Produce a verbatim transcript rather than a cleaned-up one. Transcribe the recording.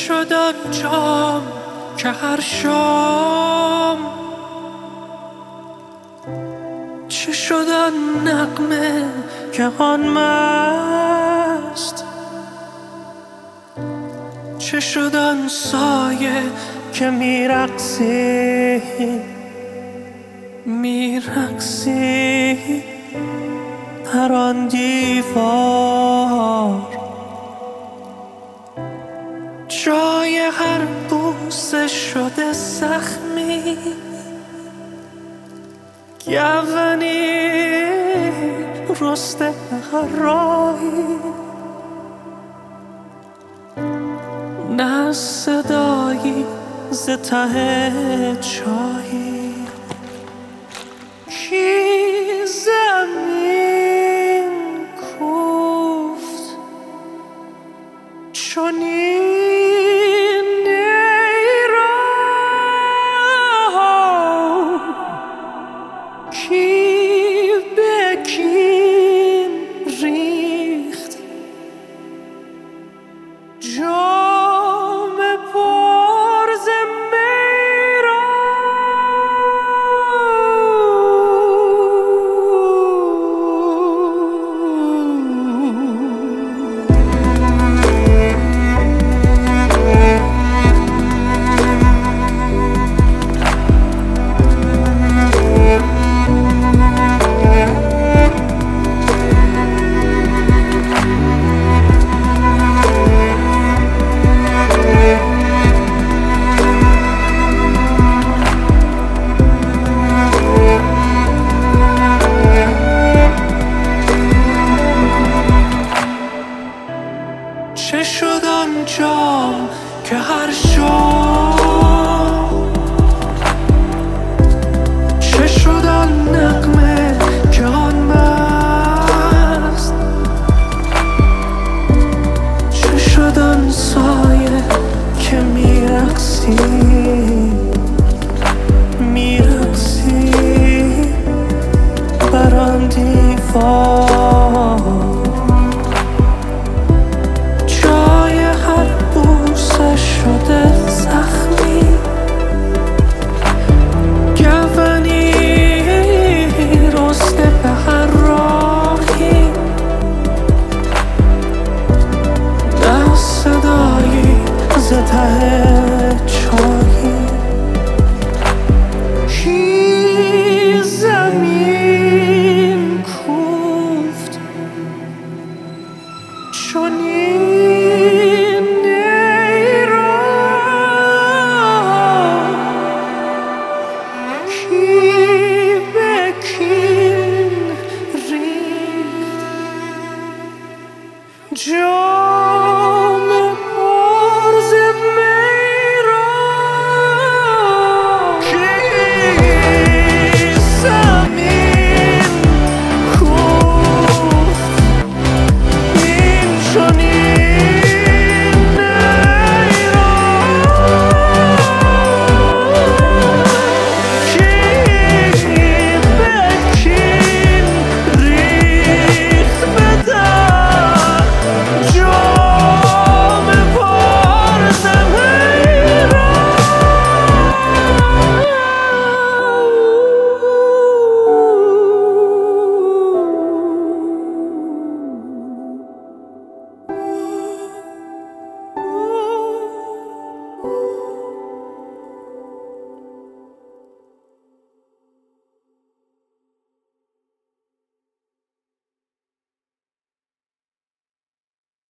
شد آنجام که هر شام، چه شد آن نغمه که آن مست، چه شد آن سایه که میرقصی میرقصی در آن دیوار، جای هر بوسه شده زخمی، گونی رسته هر راهی، نه صدایی ز ته چاهی. کی زمین کوفت چنین نیرام، کی به کین ریخت جام پر ز می را. چه شد آن جام که هر شام، چه شد آن نغمه که آن مست، چه شد آن سایه که میرقصی میرقصی بر آن دیوار، شده زخمی، گونی رسته به هر راهی، نه صدایی ز ته چاهی. کی زمین کوفت چنین Joy